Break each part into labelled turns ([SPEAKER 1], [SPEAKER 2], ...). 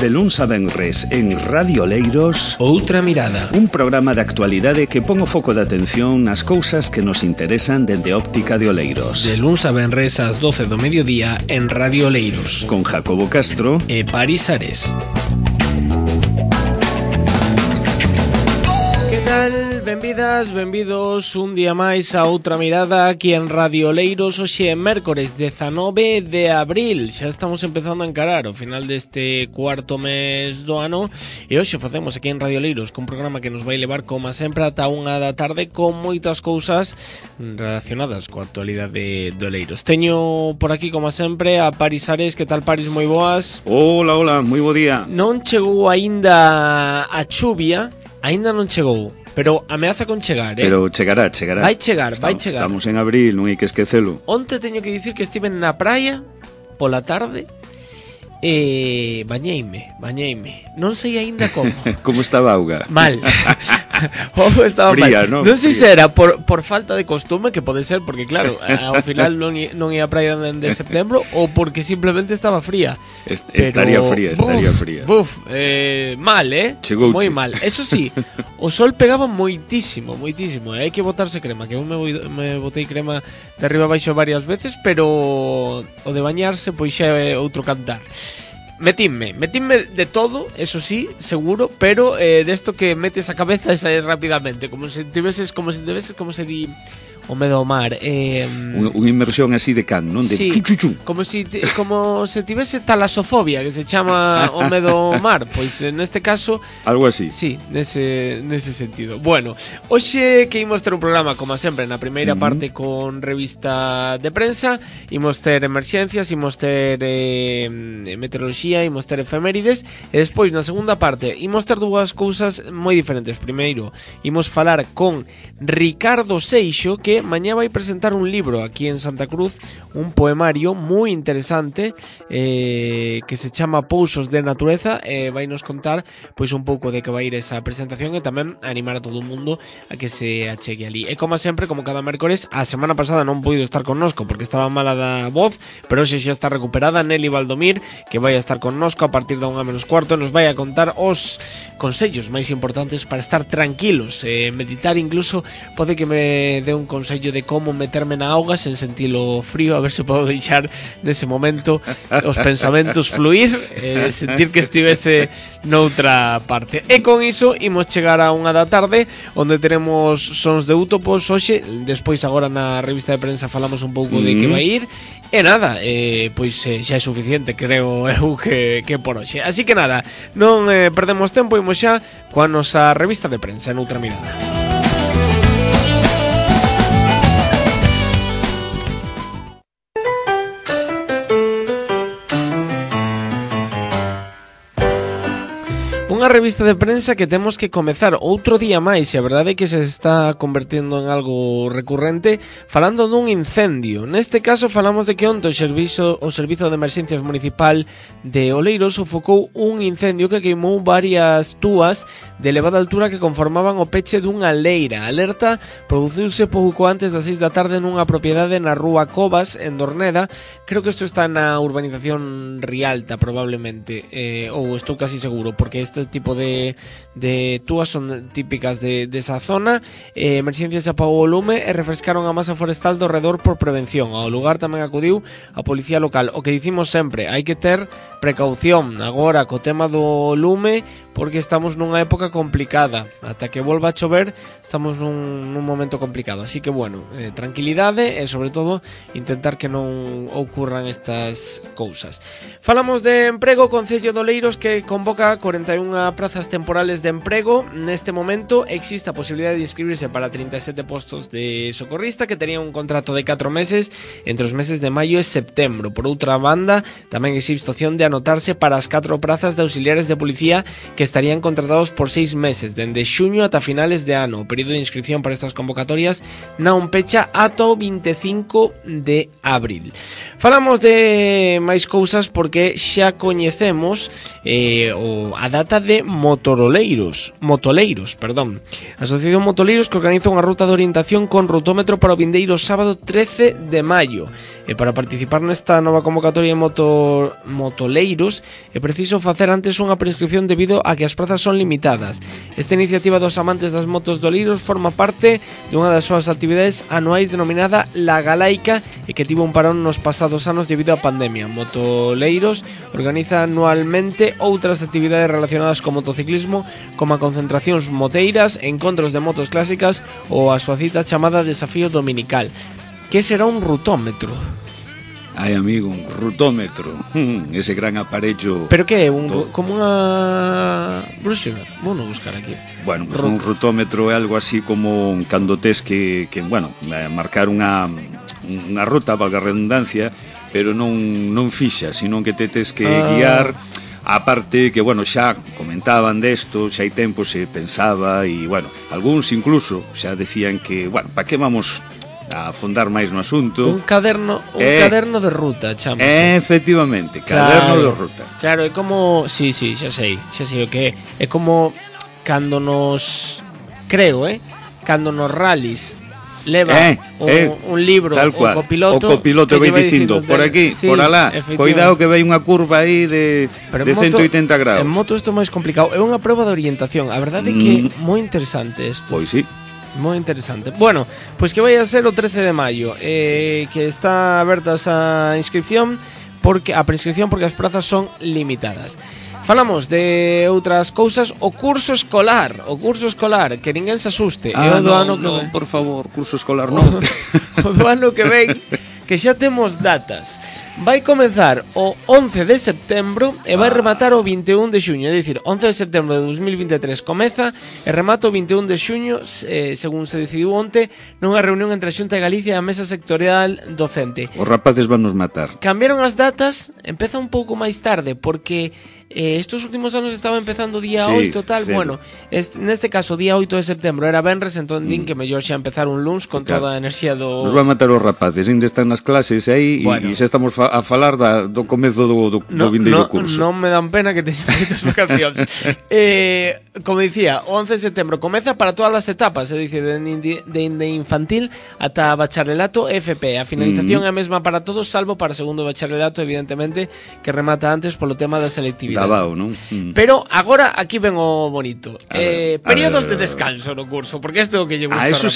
[SPEAKER 1] De luns a venres en Radio Oleiros,
[SPEAKER 2] Outra Mirada,
[SPEAKER 1] un programa de actualidade que pon o foco de atención nas cousas que nos interesan dende óptica de Oleiros.
[SPEAKER 2] De luns a venres ás 12 do mediodía en Radio Oleiros,
[SPEAKER 1] Con Jacobo Castro
[SPEAKER 2] e Paris Ares. Que tal? Benvidas, benvidos un día máis a Outra Mirada aquí en Radio Oleiros. Hoxe é mércores 19 de abril. Xa estamos empezando a encarar o final deste cuarto mes do ano e hoxe facemos aquí en Radio Oleiros un programa que nos vai levar como sempre ata unha da tarde con moitas cousas relacionadas coa actualidade de Oleiros. Teño por aquí como sempre a Paris Ares. Que tal, Paris? Moi boas.
[SPEAKER 1] Hola, hola, moi bo día.
[SPEAKER 2] Non chegou aínda a chuvia, aínda non chegou, pero ameaza con chegar,
[SPEAKER 1] Pero chegará.
[SPEAKER 2] Vai chegar.
[SPEAKER 1] Estamos en abril, non hai que esquecelo.
[SPEAKER 2] Onte teño que dicir que estive na praia pola tarde e bañeime. Non sei aínda como.
[SPEAKER 1] Como estaba a auga?
[SPEAKER 2] Mal. Estaba
[SPEAKER 1] fría,
[SPEAKER 2] mal.
[SPEAKER 1] ¿no?
[SPEAKER 2] Non sei se era por falta de costume, que pode ser porque claro, ao final non ia a praia de setembro, ou porque simplemente estaba fría.
[SPEAKER 1] Estaría fría.
[SPEAKER 2] Mal,
[SPEAKER 1] Chegouche.
[SPEAKER 2] moi mal. Eso sí, o sol pegaba moitísimo. Hai que botarse crema, que eu me botei crema de arriba abaixo varias veces, pero o de bañarse pois xa é outro cantar. Metínme de todo, eso sí, seguro, pero desto que metes a cabeza e saes rapidamente, como se se di o medo ao mar.
[SPEAKER 1] Unha inmersión así de can, non? De
[SPEAKER 2] sí,
[SPEAKER 1] chuchuchum.
[SPEAKER 2] como se tivese talasofobia, que se chama o medo ao mar. Pois neste caso
[SPEAKER 1] algo así.
[SPEAKER 2] Sí, nese sentido. Bueno, hoxe que imos ter un programa como sempre na primeira parte con revista de prensa, imos ter emerxencias, imos ter meteoroloxía, imos ter efemérides e despois na segunda parte imos ter dúas cousas moi diferentes. Primeiro, imos falar con Ricardo Seixo, que mañá vai presentar un libro aquí en Santa Cruz, un poemario moi interesante que se chama Pousos de Natureza, e vai nos contar pois un pouco de que vai ir esa presentación e tamén animar a todo o mundo a que se achegue ali. E como sempre, como cada mércores, a semana pasada non puido estar connosco porque estaba mala da voz, pero hoxe xa está recuperada Nelly Valdomir, que vai a estar connosco a partir da 1:45, nos vai a contar os consellos máis importantes para estar tranquilos, meditar. Incluso pode que me dé un consello de como meterme na auga sen sentilo frío, a ver se podo deixar nese momento os pensamentos fluir, sentir que estivese noutra parte. E con iso imos chegar a 1 da tarde, onde teremos Sons de Útopos hoxe. Despois agora na revista de prensa falamos un pouco de que vai ir. E nada, pois xa é suficiente, creo eu, que por hoxe. Así que nada, non perdemos tempo, imos xa coa nosa revista de prensa en Outra Mirada. Unha revista de prensa que temos que comezar outro día máis, e a verdade é que se está convertendo en algo recurrente, falando dun incendio. Neste caso falamos de que onte o Servizo de Emerxencias Municipal de Oleiros sofocou un incendio que queimou varias túas de elevada altura que conformaban o peche dunha leira. A alerta produciuse pouco antes das 6 da tarde nunha propiedade na rúa Covas, en Dorneda. Creo que isto está na urbanización Rialta, probablemente, ou estou casi seguro, porque este tipo de túas son típicas de esa zona. Emerxencias apagou o lume e refrescaron a masa forestal do redor por prevención. Ao lugar tamén acudiu a policía local. O que dicimos sempre, hai que ter precaución agora co tema do lume, porque estamos nunha época complicada. Ata que volva a chover estamos nun momento complicado. Así que bueno, tranquilidade e sobre todo intentar que non ocurran estas cousas. Falamos de emprego. Concello de Oleiros que convoca 41 prazas temporales de emprego. Neste momento existe a posibilidade de inscribirse para 37 postos de socorrista que terían un contrato de 4 meses entre os meses de maio e septembro. Por outra banda, tamén existe opción de anotarse para as 4 prazas de auxiliares de policía que estarían contratados por 6 meses, dende xuño ata finales de ano. O período de inscripción para estas convocatorias non pecha ata o 25 de abril. Falamos de máis cousas porque xa coñecemos a data de de motoleiros, Asociación Motoleiros, que organiza unha ruta de orientación con rutómetro para o vindeiro sábado 13 de maio. E para participar nesta nova convocatoria de motoleiros é preciso facer antes unha prescripción debido a que as prazas son limitadas. Esta iniciativa dos amantes das motos doleiros forma parte de unha das súas actividades anuais denominada La Galaica e que tivo un parón nos pasados anos debido á pandemia. Motoleiros organiza anualmente outras actividades relacionadas co motociclismo, como a concentracións moteiras, encontros de motos clásicas ou a súa cita chamada Desafío Dominical. Que será un rutómetro?
[SPEAKER 1] Ai, amigo, un rutómetro. Ese gran aparello.
[SPEAKER 2] Pero que é? Como unha brúxola? Vou non buscar aquí.
[SPEAKER 1] Bueno, pues un rutómetro é algo así como cando tes que marcar unha ruta, valga a redundancia, pero non fixa, sino que te tes que guiar. A parte que, bueno, xa comentaban desto, xa hai tempo se pensaba e, bueno, algúns incluso xa decían que, bueno, para que vamos a afondar máis no asunto.
[SPEAKER 2] Un caderno de ruta, chamase.
[SPEAKER 1] Efectivamente, caderno de ruta.
[SPEAKER 2] Claro, é como, sí, xa sei o que é. É como cando nos cando nos rallies leva un libro o copiloto
[SPEAKER 1] vai dicindo por aquí, sí, por alá, cuidado que vai unha curva aí de 180 graus.
[SPEAKER 2] En moto isto é máis complicado, é unha proba de orientación. A verdade é que é moi interesante isto.
[SPEAKER 1] Pois sí.
[SPEAKER 2] Moi interesante. Bueno, pois que vai a ser o 13 de maio, que está aberta esa inscripción porque a prescripción porque as prazas son limitadas. Falamos de outras cousas, o curso escolar, que ninguén se asuste.
[SPEAKER 1] Por favor, curso escolar non.
[SPEAKER 2] O do ano que ven, que xa temos datas. Vai comezar o 11 de setembro e vai rematar o 21 de xuño. É dicir, 11 de setembro de 2023 comeza e remata o 21 de xuño, según se decidiu onte, nunha reunión entre a Xunta de Galicia e a Mesa Sectorial Docente.
[SPEAKER 1] Os rapaces van nos matar.
[SPEAKER 2] Cambiaron as datas, empeza un pouco máis tarde, porque estos últimos anos estaba empezando día 8 tal, sí. Bueno, neste caso día 8 de setembro era venres, entón din que mellor xa empezar un luns con toda a enerxía do...
[SPEAKER 1] Nos van matar os rapaces, ainda están nas clases aí, bueno, e xa estamos a falar do comezo do vindeiro curso.
[SPEAKER 2] Non me dan pena que teñen moitas vacacións. Como dicía, o 11 de setembro comeza para todas as etapas, é dicir, de infantil ata bacharelato e FP. A finalización é a mesma para todos, salvo para segundo bacharelato, evidentemente, que remata antes polo tema da selectividade.
[SPEAKER 1] Dabao, non?
[SPEAKER 2] Pero agora aquí ven o bonito. Períodos de descanso no curso, porque isto é o que lle gusta.
[SPEAKER 1] Eso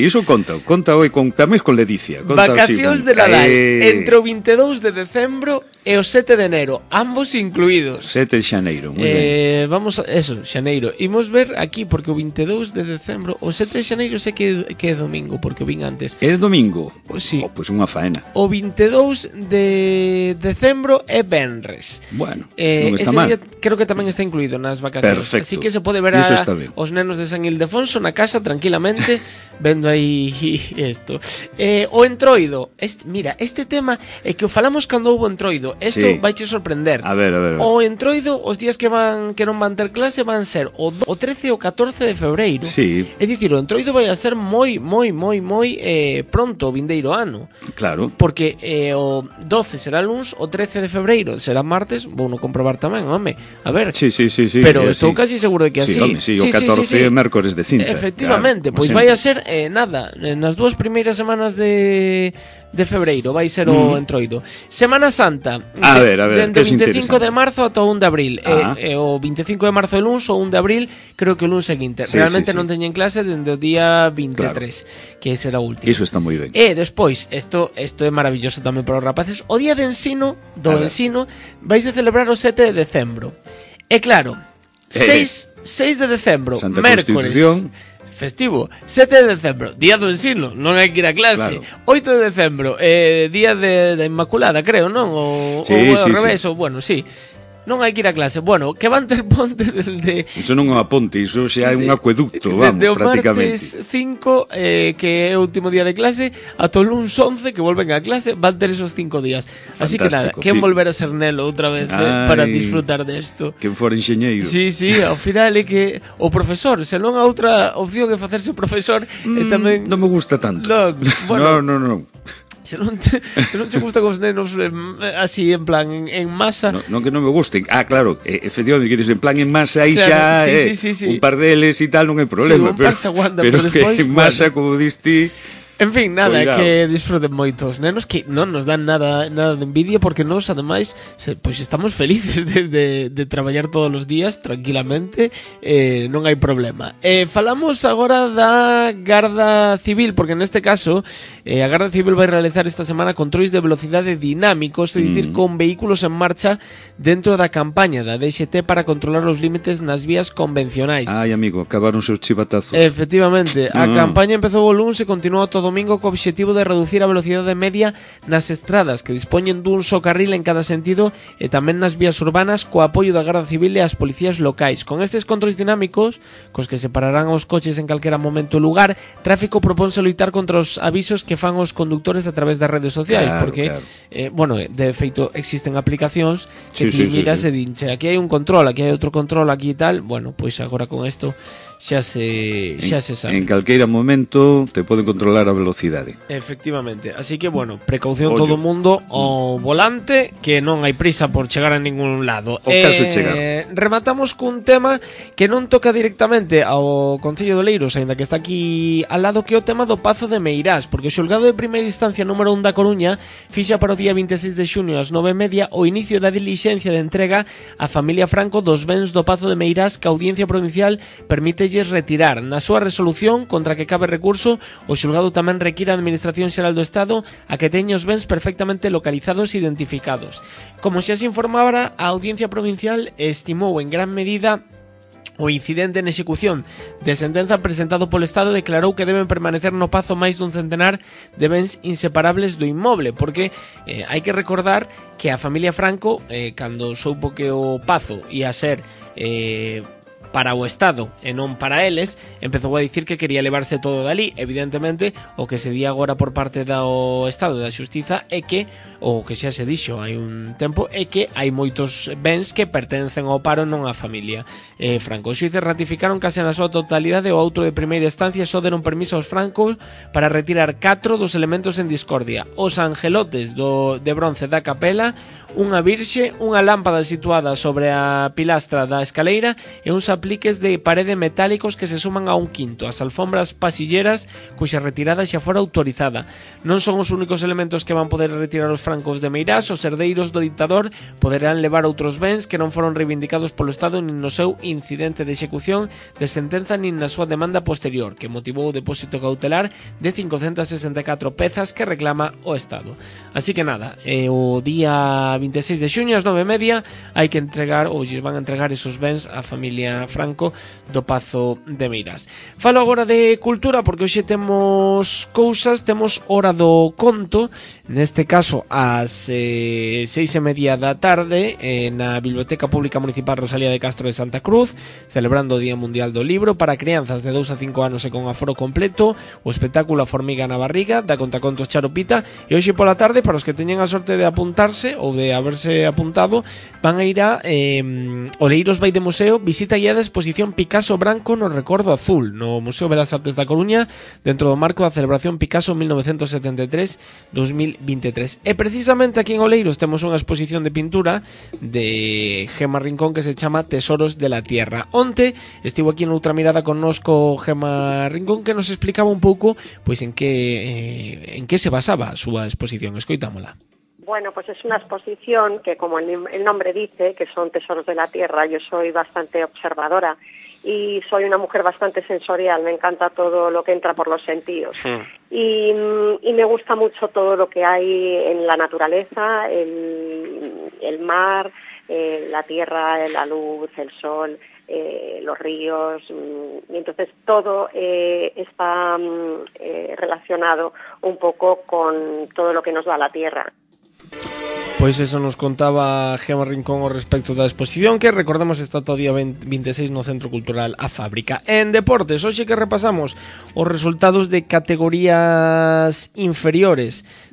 [SPEAKER 1] conta hoy tamén con ledicia.
[SPEAKER 2] Vacacións de Nadal entre o 22 de decembro e o 7 de enero, ambos incluídos.
[SPEAKER 1] 7 de xaneiro, moi ben.
[SPEAKER 2] Vamos a eso, xaneiro. Imos ver aquí porque o 22 de decembro, o 7 de xaneiro sei que é domingo, porque o vin antes.
[SPEAKER 1] É domingo?
[SPEAKER 2] Sí.
[SPEAKER 1] Pois unha faena.
[SPEAKER 2] O 22 de decembro é venres.
[SPEAKER 1] Bueno, non está mal.
[SPEAKER 2] Día, creo que tamén está incluído nas vacacións.
[SPEAKER 1] Perfecto.
[SPEAKER 2] Así que se pode ver os nenos de San Ildefonso na casa tranquilamente vendo aí isto. O entroido. Mira, este tema é que o falamos cando houve entroido. Isto vaiche sorprender.
[SPEAKER 1] A ver.
[SPEAKER 2] O entroido, os días que non van ter clase van ser o 13 e o 14 de febreiro.
[SPEAKER 1] Sí.
[SPEAKER 2] É dicir, o entroido vai a ser moi pronto o vindeiro ano.
[SPEAKER 1] Claro.
[SPEAKER 2] Porque o 12 será luns, o 13 de febreiro será martes, vou non comprobar tamén, home. A ver.
[SPEAKER 1] Sí.
[SPEAKER 2] Pero estou casi seguro de que así.
[SPEAKER 1] Sí, o 14 é mércores de cinza.
[SPEAKER 2] Efectivamente, pois vai a ser nada, nas dúas primeiras semanas de febreiro vai ser o entroido. Semana Santa, dende o 25 de marzo ata o 1 de abril. O 25 de marzo é luns, o 1 de abril creo que o luns seguinte. Realmente non teñen clase dende o día 23, que será o último.
[SPEAKER 1] Iso está moi ben.
[SPEAKER 2] E despois, isto é maravilloso tamén para os rapaces, o día de ensino, vais a celebrar o 7 de decembro. E claro, 6 de decembro,
[SPEAKER 1] Santa
[SPEAKER 2] mércores, festivo. 7 de decembro, día do ensino, non hai que ir a clase. Claro. 8 de decembro, día da Inmaculada, creo, non? Ou ao revés, ou bueno, sí. Non hai que ir a clase. Bueno, que van ter ponte dende...
[SPEAKER 1] Iso non é unha ponte, iso xa é un acueducto, vamos, prácticamente.
[SPEAKER 2] Dende o martes 5, que é o último día de clase, ata o luns 11, que volven a clase, van ter esos 5 días. Así que nada, quen volver a ser nelo outra vez para disfrutar desto.
[SPEAKER 1] Quen for enxeñeiro.
[SPEAKER 2] Sí, ao final é que o profesor, se non a outra opción é facerse profesor, tamén...
[SPEAKER 1] Non me gusta tanto.
[SPEAKER 2] Non, bueno,
[SPEAKER 1] non.
[SPEAKER 2] Se non che gusta cos nenos así en plan en masa.
[SPEAKER 1] Non que non me gusten. Claro, efectivamente, que dices en plan en masa aí
[SPEAKER 2] claro,
[SPEAKER 1] xa
[SPEAKER 2] sí.
[SPEAKER 1] un par deles e tal non hai problema,
[SPEAKER 2] sí, par se aguanta,
[SPEAKER 1] pero
[SPEAKER 2] despois,
[SPEAKER 1] que en masa, como diste.
[SPEAKER 2] En fin, nada,
[SPEAKER 1] Cuidado.
[SPEAKER 2] que disfruten moito os nenos, que non nos dan nada de envidia, porque nós, ademais, pois estamos felices de traballar todos os días tranquilamente, non hai problema. Falamos agora da Garda Civil, porque neste caso a Garda Civil vai realizar esta semana controis de velocidade dinámicos, é dicir, con vehículos en marcha dentro da campaña da DXT para controlar os límites nas vías convencionais.
[SPEAKER 1] Ai, amigo, acabaron os chivatazos.
[SPEAKER 2] Efectivamente, a campaña empezou o luns e continuou todo domingo co obxectivo de reducir a velocidade media nas estradas que dispoñen dun só carril en cada sentido e tamén nas vías urbanas co apoio da Garda Civil e as policías locais. Con estes controis dinámicos, cos que separarán os coches en calquera momento e lugar, Tráfico propónse loitar contra os avisos que fan os conductores a través das redes sociais, porque, de feito, existen aplicacións que ti miras e dinche, aquí hai un control, aquí hai outro control, aquí e tal. Bueno, pois agora con isto xa se sabe.
[SPEAKER 1] En calqueira momento te poden controlar a velocidade.
[SPEAKER 2] Efectivamente, así que bueno, precaución todo o mundo ao volante, que non hai prisa por chegar a ningún lado.
[SPEAKER 1] O caso de chegar.
[SPEAKER 2] Rematamos cun tema que non toca directamente ao Concello de Oleiros, aínda que está aquí al lado, que é o tema do Pazo de Meirás, porque o xulgado de primeira instancia número 1 da Coruña fixa para o día 26 de xuño ás 9:30 o inicio da dilixencia de entrega á familia Franco dos bens do Pazo de Meirás que a Audiencia Provincial permítelles retirar. Na súa resolución, contra que cabe recurso, o xulgado tamén require a Administración Xeral do Estado a que teña os bens perfectamente localizados e identificados. Como xa se informara, a Audiencia Provincial estimou en gran medida o incidente en execución de sentenza presentado polo Estado, declarou que deben permanecer no pazo máis dun centenar de bens inseparables do inmoble, porque hai que recordar que a familia Franco, cando soupo que o pazo ia ser para o Estado e non para eles, empezou a dicir que quería levarse todo dali. Evidentemente, o que se di agora por parte do Estado e da Xustiza é que, o que xa se dixo hai un tempo, é que hai moitos bens que pertencen ao paro, non á familia Franco. Os xuíces ratificaron case na súa totalidade o auto de primeira instancia, só deron permiso aos francos para retirar 4 dos elementos en discordia: os angelotes de bronce da capela, unha virxe, unha lámpada situada sobre a pilastra da escaleira e uns apliques de parede metálicos que se suman a un quinto, as alfombras pasilleras cuxa retirada xa fora autorizada. Non son os únicos elementos que van poder retirar os francos de Meirás. Os herdeiros do dictador poderán levar outros bens que non foron reivindicados polo Estado nin no seu incidente de execución de sentenza nin na súa demanda posterior, que motivou o depósito cautelar de 564 pezas que reclama o Estado. Así que nada, o día 26 de xuño ás 9:30 hai que entregar, ou lles van a entregar esos bens á familia Franco do Pazo de Meirás. Falo agora de cultura, porque hoxe temos cousas, temos hora do conto, neste caso ás 6:30 da tarde na Biblioteca Pública Municipal Rosalía de Castro de Santa Cruz, celebrando o Día Mundial do Libro para crianzas de 2 a 5 anos e con aforo completo, o espectáculo A Formiga na Barriga da Contacontos Charopita. E hoxe pola tarde, para os que teñen a sorte de apuntarse ou de haberse apuntado, van a ir a Oleiros vai de Museo, visita guiada exposición Picasso Branco no Recordo Azul no Museo Belas Artes da Coruña, dentro do marco da celebración Picasso 1973-2023. E precisamente aquí en Oleiros temos unha exposición de pintura de Gema Rincón que se chama Tesoros de la Tierra. Onte estivo aquí en Outra Mirada connosco Gema Rincón, que nos explicaba un pouco pois en que se basaba a súa exposición. Escoitámola.
[SPEAKER 3] Bueno, pues es una exposición que, como el nombre dice, que son tesoros de la tierra. Yo soy bastante observadora y soy una mujer bastante sensorial. Me encanta todo lo que entra por los sentidos. Y me gusta mucho todo lo que hay en la naturaleza, el mar, la tierra, la luz, el sol, los ríos, y entonces todo está relacionado un poco con todo lo que nos da la tierra.
[SPEAKER 2] Pois eso nos contaba Gema Rincón ao respecto da exposición, que recordemos está todo día 26 no Centro Cultural A Fábrica. En deportes, hoxe que repasamos os resultados de categorías inferiores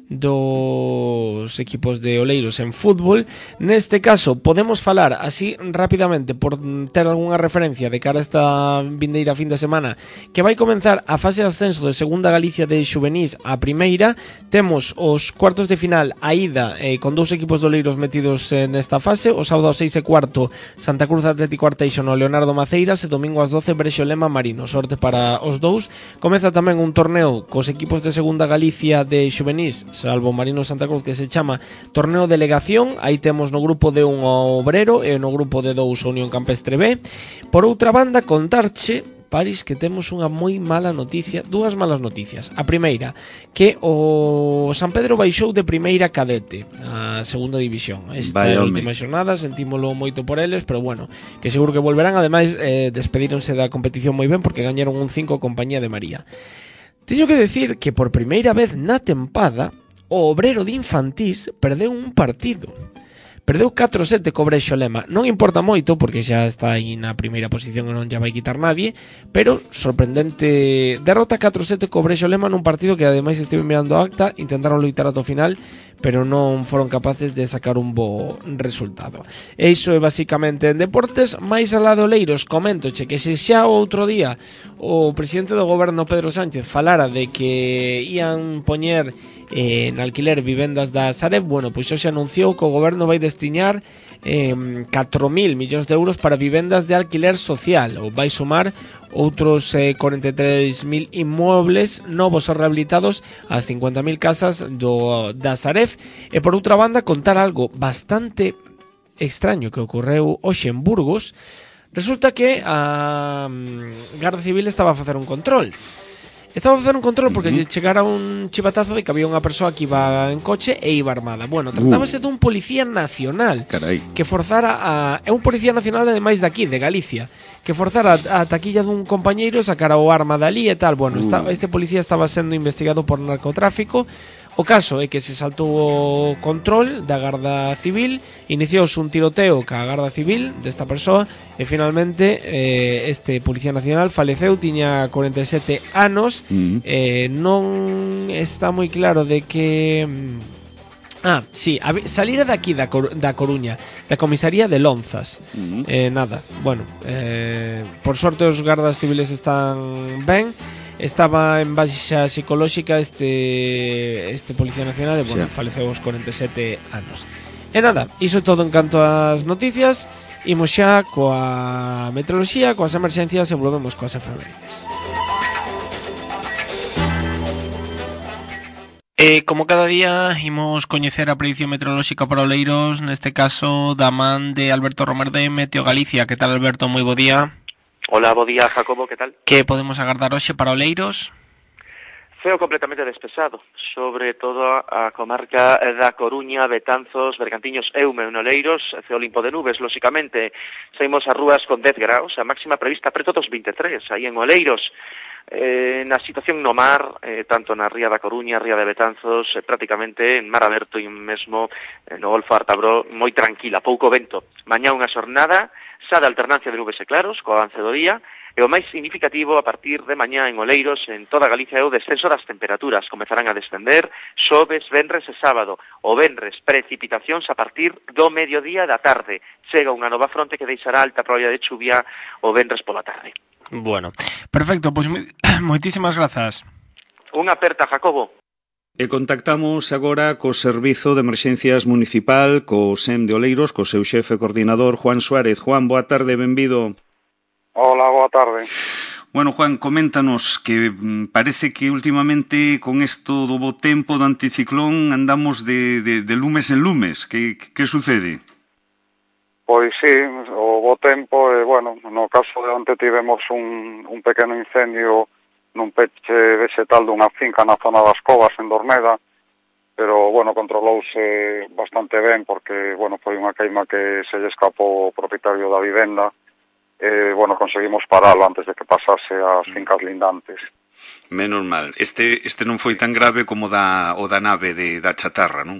[SPEAKER 2] dos equipos de Oleiros en fútbol. Neste caso podemos falar así rapidamente por ter algunha referencia de cara a esta vindeira fin de semana, que vai comenzar a fase de ascenso de Segunda Galicia de Xuvenís a Primeira. Temos os cuartos de final a ida con dous equipos de Oleiros metidos nesta fase. O sábado ás 6:15 Santa Cruz Atlético Arteixo no Leonardo Maceiras e domingo ás 12 Brexo Lema Marino. Sorte para os dous. Comeza tamén un torneo cos equipos de Segunda Galicia de Xuvenís, salvo Marino Santa Cruz, que se chama Torneo Delegación. Aí temos no grupo de 1 o Obrero e no grupo de 2 a Unión Campestre B. Por outra banda, contarche, Paris, que temos unha moi mala noticia, dúas malas noticias. A primeira, que o San Pedro baixou de Primeira Cadete a Segunda División. Esta última xornada sentímolo moito por eles, pero bueno, que seguro que volverán. Ademais, despedíronse da competición moi ben porque gañaron un 5 compañía de María. Teño que decir que por primeira vez na tempada o Obrero de Infantís perdeu un partido. Perdeu 4-7 co Brexo Lema. Non importa moito porque xa está aí na primeira posición e non xa vai quitar nadie, pero sorprendente derrota 4-7 co Brexo Lema nun partido que ademais estive mirando a acta, intentaron loitar ata o final, pero non foron capaces de sacar un bo resultado. E iso é basicamente en deportes. Mais alá de Oleiros, coméntoche que se xa outro día o presidente do goberno Pedro Sánchez falara de que ían poñer en alquiler vivendas da Sareb, bueno, pois xa anunciou que o goberno vai destinar 4.000 millóns de euros para vivendas de alquiler social, ou vai sumar outros 43.000 inmuebles novos ou rehabilitados ás 50.000 casas da Sareb. E por outra banda, contar algo bastante extraño que ocorreu hoxe en Burgos. Resulta que a Garda Civil estaba a facer un control. Porque lle chegara un chivatazo de que había unha persoa que iba en coche e iba armada. Bueno, tratábase dun policía nacional.
[SPEAKER 1] Carai.
[SPEAKER 2] Que forzara a... É un policía nacional ademais de aquí, de Galicia, que forzara a taquilla dun compañeiro, sacara o arma dali e tal. Bueno, este policía estaba sendo investigado por narcotráfico. O caso é que se saltou o control da Garda Civil, iniciouse un tiroteo ca Garda Civil desta persoa e finalmente este Policía Nacional faleceu, tiña 47 anos. Non está moi claro de que... sí, salira daqui da Coruña, da comisaría de Lonzas. Nada, bueno, por sorte os gardas civiles están ben. Estaba en baixa psicolóxica este Policía Nacional e, bueno, faleceu aos 47 anos. E nada, iso todo en canto ás noticias. Imos xa coa meteoroloxía, coas emerxencias e volvemos coas efemérides. Como cada día, imos coñecer a predición meteorolóxica para Oleiros, neste caso da man de Alberto Romer de Meteo Galicia. Que tal, Alberto? Moi bo día.
[SPEAKER 4] Hola, bo día, Jacobo, que tal?
[SPEAKER 2] Que podemos agardar hoxe para Oleiros?
[SPEAKER 4] Ceo completamente despexado, sobre todo a comarca da Coruña, Betanzos, Bergantiños, Eume, Oleiros, ceo limpo de nubes, lóxicamente. Saímos as rúas con 10 graus, a máxima prevista preto dos 23, aí en Oleiros. Na situación no mar, tanto na ría da Coruña, ría de Betanzos, prácticamente en mar aberto e mesmo no Golfo Artabro, moi tranquila, pouco vento. Mañá unha xornada xa de alternancia de nubes e claros, co avance do día, e o máis significativo a partir de mañá en Oleiros, en toda Galicia, é o descenso das temperaturas. Comezarán a descender xoves, venres e sábado. O venres, precipitacións a partir do mediodía da tarde. Chega unha nova fronte que deixará alta probabilidade de chuvia o venres pola tarde.
[SPEAKER 2] Bueno, perfecto, pois moitísimas grazas.
[SPEAKER 4] Unha aperta, Jacobo.
[SPEAKER 1] E contactamos agora co Servizo de Emerxencias Municipal, co SEM de Oleiros, co seu xefe coordinador, Juan Suárez. Juan, boa tarde, benvido.
[SPEAKER 5] Hola, boa tarde.
[SPEAKER 1] Bueno, Juan, coméntanos que parece que últimamente con isto do bo tempo do anticiclón andamos de lumes en lumes. Que sucede?
[SPEAKER 5] Pois sí, o bo tempo, bueno, no caso de onte tivemos un pequeno incendio nun peche vegetal dunha finca na zona das Covas, en Dorneda, pero, bueno, controlouse bastante ben porque, bueno, foi unha queima que se lle escapou o propietario da vivenda e, bueno, conseguimos paralo antes de que pasase ás fincas lindantes.
[SPEAKER 1] Menos mal. Este non foi tan grave como o da nave da chatarra, non?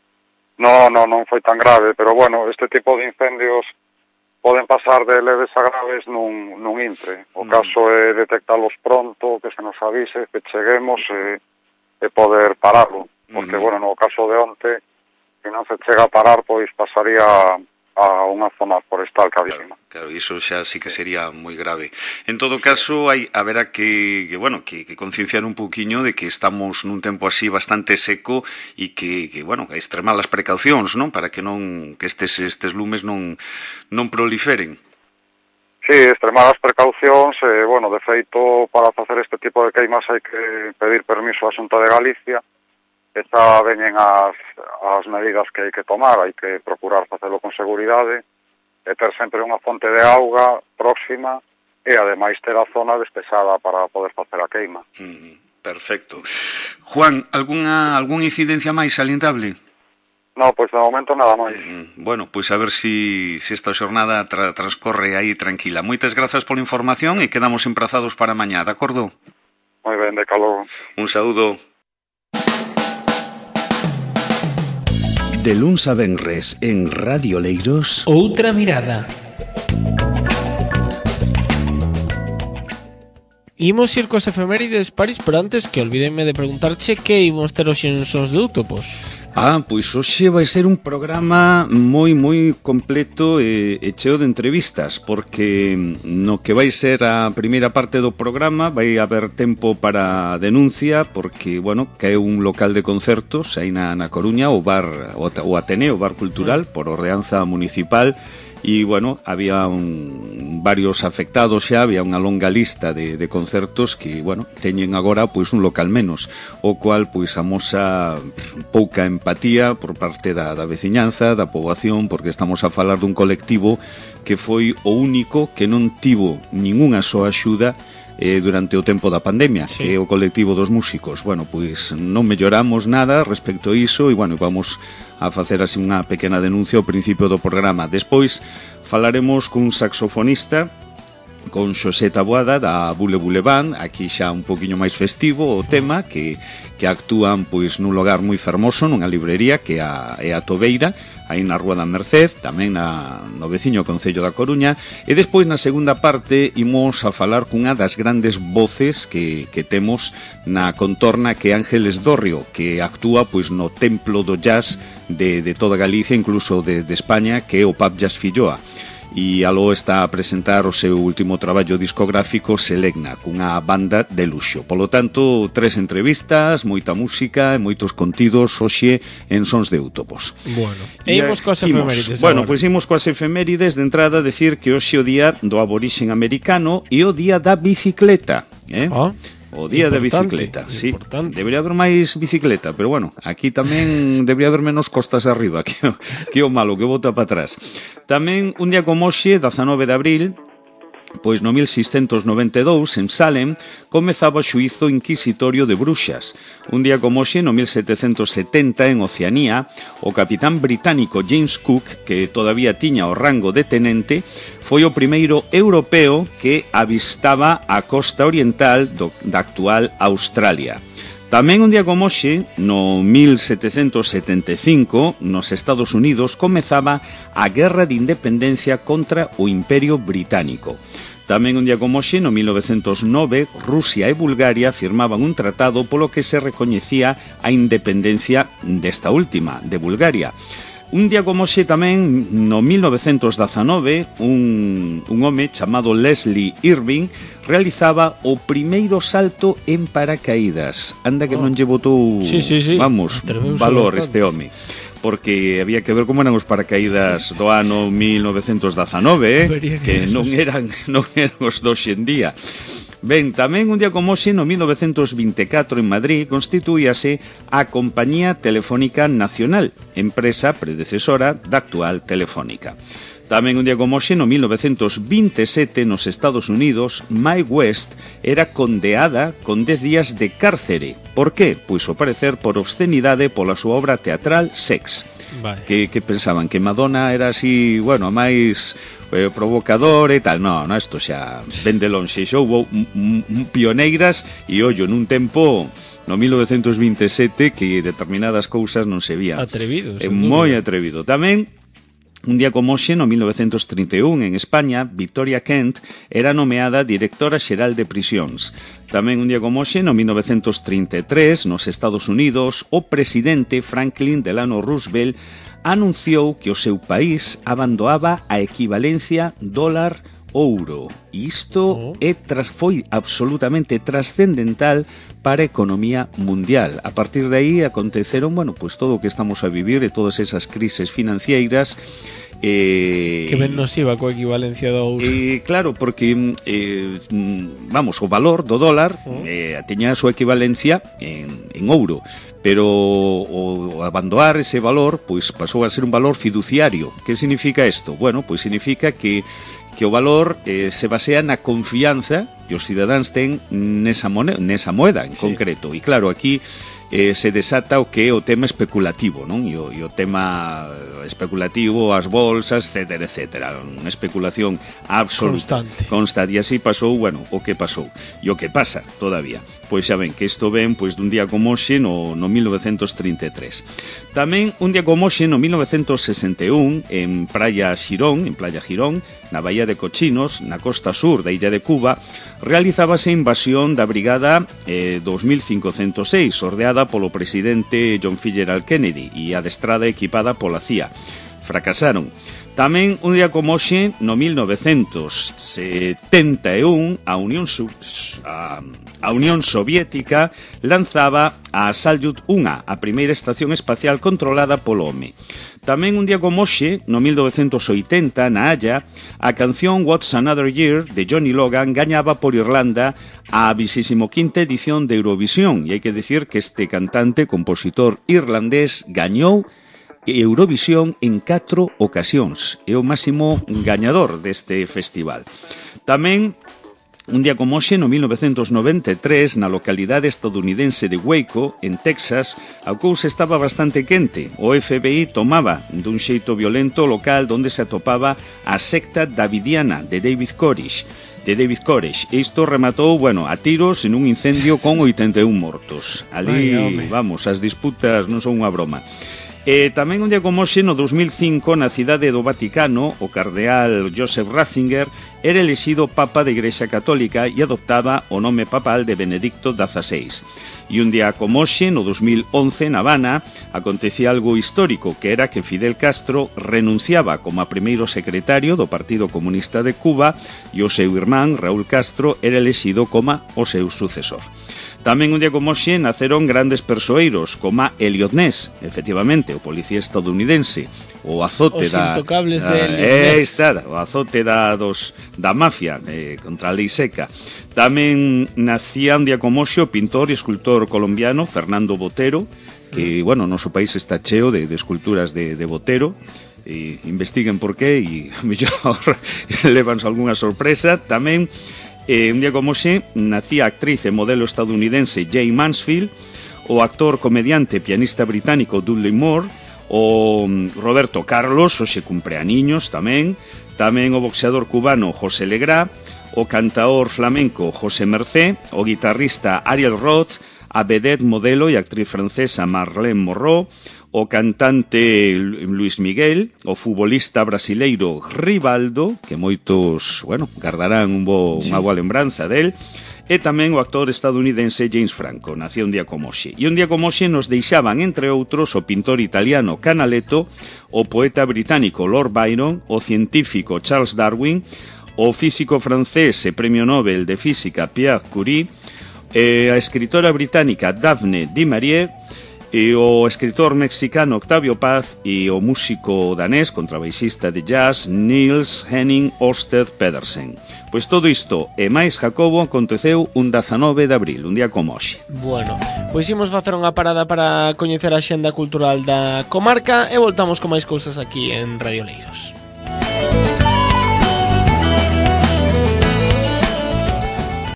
[SPEAKER 5] Non foi tan grave, pero, bueno, este tipo de incendios poden pasar de leves a graves nun intre. O caso é detectalos pronto, que se nos avise, que cheguemos e poder pararlo. porque, bueno, no caso de onte, se non se chega a parar, pois pasaría a unha zona forestal carísima.
[SPEAKER 1] Claro, iso xa sí que sería moi grave. En todo caso, haberá que concienciar un pouquiño de que estamos nun tempo así bastante seco e que extremar as precaucións, non? Para que estes lumes non proliferen.
[SPEAKER 5] Sí, extremar as precaucións, de feito, para facer este tipo de queimas hai que pedir permiso á Xunta de Galicia, que xa veñen as medidas que hai que tomar, hai que procurar facelo con seguridade, e ter sempre unha fonte de auga próxima e, ademais, ter a zona despexada para poder facer a queima.
[SPEAKER 1] Perfecto. Juan, algunha incidencia máis salientable?
[SPEAKER 5] No, pois de momento nada máis.
[SPEAKER 1] Bueno, pois a ver si esta xornada transcorre aí tranquila. Moitas grazas pola información e quedamos emprazados para mañá, de acordo?
[SPEAKER 5] Moi ben, de calor.
[SPEAKER 1] Un saúdo.
[SPEAKER 6] De luns a venres en Radio Leiros,
[SPEAKER 2] Outra mirada. Imos ir cos efemérides, Paris, pero antes que olvídenme de preguntarche que imos ter hoxe en Sons de Útopos.
[SPEAKER 1] Pois hoxe vai ser un programa moi completo e cheo de entrevistas, porque no que vai ser a primeira parte do programa vai haber tempo para denuncia, porque, caeu un local de concertos aí na Coruña, o Ateneo, o Bar Cultural, por ordenanza municipal, e, había varios afectados xa, había unha longa lista de concertos que, teñen agora, pois, un local menos, o cual, pois, amosa pouca empatía por parte da veciñanza, da poboación, porque estamos a falar dun colectivo que foi o único que non tivo ningunha soa axuda durante o tempo da pandemia, sí, que é o colectivo dos músicos. Pois non melloramos nada respecto a iso e, vamos a facer así unha pequena denuncia ao principio do programa. Despois falaremos cun saxofonista, con Xosé Taboada da Bule Bule Band, aquí xa un poquinho máis festivo o tema, que actúan pois nun lugar moi fermoso, nunha librería que é a Tobeira, aí na Rúa da Merced, tamén no veciño concello da Coruña, e despois na segunda parte imos a falar cunha das grandes voces que temos na contorna, que é Ángeles Dorrio, que actúa pois no templo do jazz de toda Galicia, incluso de España, que é o Pub Jazz Filloa. E aló está a presentar o seu último traballo discográfico, Selegna, cunha banda de luxo. Polo tanto, 3 entrevistas, moita música e moitos contidos hoxe en Sons de Útopos.
[SPEAKER 2] E imos coas efemérides.
[SPEAKER 1] Pois imos coas efemérides. De entrada, decir que hoxe é o día do aborixen americano e o día da bicicleta. O día da bicicleta, sí. Debería haber máis bicicleta, pero aquí tamén debería haber menos costas arriba, que o malo, que bota para atrás. Tamén un día como hoxe, 19 de abril, pois no 1692, en Salem, comezaba o xuízo inquisitorio de bruxas. Un día como hoxe, no 1770, en Oceanía, o capitán británico James Cook, que todavía tiña o rango de tenente, foi o primeiro europeo que avistaba a costa oriental da actual Australia. Tamén un día como hoxe, no 1775, nos Estados Unidos, comezaba a Guerra de Independencia contra o Imperio Británico. Tamén un día como hoxe, no 1909, Rusia e Bulgaria firmaban un tratado polo que se recoñecía a independencia desta última, de Bulgaria. Un día como hoxe tamén, no 1919, un home chamado Leslie Irving realizaba o primeiro salto en paracaídas. Anda que non lle botou, valor este home. Porque había que ver como eran os paracaídas do ano 1919, que non eran os do hoxe en día. Ben, tamén un día como hoxe, no 1924, en Madrid, constituíase a Compañía Telefónica Nacional, empresa predecesora da actual Telefónica. Tamén un día como hoxe, no 1927, nos Estados Unidos, Mae West era condeada con 10 días de cárcere. Por qué? Pois, ao parecer, por obscenidade pola súa obra teatral Sex. Que pensaban que Madonna era así, a máis provocador e tal. Non, isto xa ven de lonxe. Xa houve pioneiras e, nun tempo, no 1927, que determinadas cousas non se vían.
[SPEAKER 2] Atrevidos.
[SPEAKER 1] Moi atrevido. Tamén Un día como hoxe, no 1931, en España, Victoria Kent era nomeada directora xeral de prisións. Tamén un día como hoxe, no 1933, nos Estados Unidos, o presidente Franklin Delano Roosevelt anunciou que o seu país abandoaba a equivalencia dólar-ouro. E isto foi absolutamente trascendental para a economía mundial. A partir de aí aconteceron, pues todo o que estamos a vivir e todas esas crises financeiras.
[SPEAKER 2] Que ben nos iba coa equivalencia do ouro.
[SPEAKER 1] Claro, porque o valor do dólar teña a súa equivalencia en ouro, pero o abandoar ese valor pois pasou a ser un valor fiduciario. Que significa isto? Bueno, pois significa que o valor se basea na confianza que os cidadáns ten nesa moeda en concreto. E claro, aquí se desata o que é o tema especulativo, non? E o tema especulativo, as bolsas, etcétera, etcétera. Unha especulación absoluta, constante. E así pasou, o que pasou. E o que pasa todavía. Pois xa ven que isto ven dun día como hoxe no 1933. Tamén un día como hoxe no 1961 en Playa Girón, na Bahía de Cochinos, na costa sur da illa de Cuba, realizábase a invasión da Brigada 2506, ordeada polo presidente John F. Kennedy e adestrada e equipada pola CIA. Fracasaron. Tamén un día como hoxe, no 1971, a Unión Soviética lanzaba a Salyut 1, a primeira estación espacial controlada polo home. Tamén un día como hoxe, no 1980, na Haya, a canción What's Another Year, de Johnny Logan, gañaba por Irlanda a 25ª edición de Eurovisión. E hai que dicir que este cantante, compositor irlandés, gañou Eurovisión en 4 ocasións. É o máximo gañador deste festival. Tamén un día como hoxe, no 1993, na localidade estadounidense de Waco, en Texas, a cousa estaba bastante quente. O FBI tomaba dun xeito violento o local onde se atopaba a secta davidiana de David Koresh. Isto rematou, a tiros en un incendio con 81 mortos. Ali, as disputas non son unha broma. Tamén un día como hoxe, no 2005, na cidade do Vaticano, o cardeal Joseph Ratzinger era elexido Papa da Igrexa Católica e adoptaba o nome papal de Benedicto XVI. E un día como hoxe, no 2011, na Habana, acontecía algo histórico, que era que Fidel Castro renunciaba como a primeiro secretario do Partido Comunista de Cuba e o seu irmán, Raúl Castro, era elexido como o seu sucesor. Tamén un día como hoxe naceron grandes persoeiros, como Elliot Ness, efectivamente, o policía estadounidense, o azote
[SPEAKER 2] intocables de Elliot Ness.
[SPEAKER 1] O azote da mafia contra a lei seca. Tamén nacía un día como hoxe o pintor e escultor colombiano Fernando Botero, que, no noso país está cheo de esculturas de Botero, e investiguen por qué e a mellor levanse algunha sorpresa. Tamén un día como hoxe nacía a actriz e modelo estadounidense Jane Mansfield, o actor, comediante e pianista británico Dudley Moore, o Roberto Carlos, hoxe cumpleaniños tamén o boxeador cubano José Legrá, o cantaor flamenco José Mercé, o guitarrista Ariel Roth, a vedette, modelo e actriz francesa Marlene Morrow, o cantante Luis Miguel, o futbolista brasileiro Rivaldo, que moitos, gardarán unha boa lembranza del, e tamén o actor estadounidense James Franco, nacía un día como hoxe. E un día como hoxe nos deixaban, entre outros, o pintor italiano Canaletto, o poeta británico Lord Byron, o científico Charles Darwin, o físico francés e premio Nobel de Física Pierre Curie, a escritora británica Daphne du Maurier, e o escritor mexicano Octavio Paz e o músico danés, contrabaixista de jazz, Niels Henning Ørsted Pedersen. Pois todo isto e máis, Jacobo, aconteceu un 19 de abril, un día como hoxe.
[SPEAKER 2] Pois imos facer unha parada para coñecer a xenda cultural da comarca e voltamos con máis cousas aquí en Radio Leiros.